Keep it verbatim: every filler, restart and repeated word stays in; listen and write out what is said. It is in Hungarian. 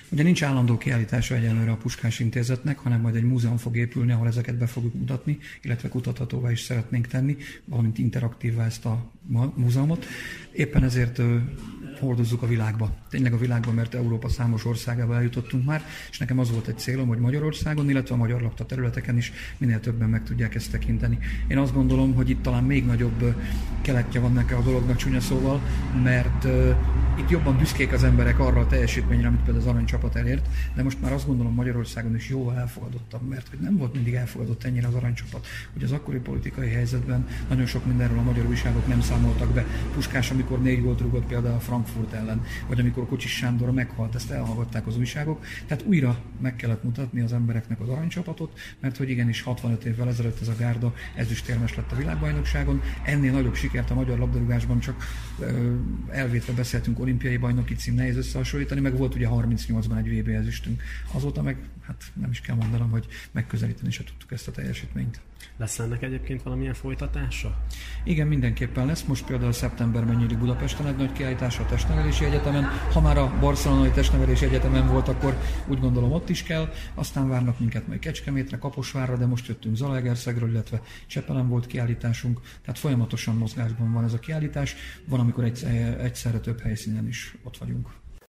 Ugye nincs állandó kiállítása egyenlőre a Puskás Intézetnek, hanem majd egy múzeum fog épülni, ahol ezeket be fogjuk mutatni, illetve kutathatóvá is szeretnénk tenni, valamint interaktívvá ezt a múzeumot. Éppen ezért hordozzuk a világba. Tényleg a világba, mert Európa számos országába eljutottunk már, és nekem az volt egy célom, hogy Magyarországon, illetve a magyar lakta területeken is minél többen meg tudják ezt tekinteni. Én azt gondolom, hogy itt talán még nagyobb keletje van nekem a dolognak, csúnya szóval, mert uh, itt jobban büszkék az emberek arra a teljesítményre, amit például az aranycsapat elért, de most már azt gondolom Magyarországon is jóval elfogadottabb, mert hogy nem volt mindig elfogadott ennyire az aranycsapat, hogy az akkori politikai helyzetben nagyon sok mindenről a magyar újságok nem számoltak be. Puskás, amikor négy gólt rúgott például a Frankfurt ellen, vagy amikor Kocsis Sándor meghalt, ezt elhallgatták az újságok. Tehát újra meg kellett mutatni az embereknek az aranycsapatot, mert hogy igenis hatvanöt évvel ezelőtt ez a gárda ezüstérmes lett a világbajnokságon. Ennél nagyobb sikert a magyar labdarúgásban csak ö, elvétve beszéltünk olimpiai bajnoki cím, nehéz összehasonlítani, meg volt ugye harmincnyolcban egy vé bé ezüstünk. Azóta meg, hát nem is kell mondanom, hogy megközelíteni se tudtuk ezt a teljesítményt. Lesz ennek egyébként valamilyen folytatása? Igen, mindenképpen lesz. Most például szeptemberben nyílik Budapesten egy nagy kiállítás a Testnevelési Egyetemen. Ha már a Barcelonai Testnevelési Egyetemen volt, akkor úgy gondolom ott is kell. Aztán várnak minket majd Kecskemétre, Kaposvárra, de most jöttünk Zalaegerszegről, illetve Csepelen volt kiállításunk. Tehát folyamatosan mozgásban van ez a kiállítás. Van, amikor egyszerre több helyszínen is ott vagyunk.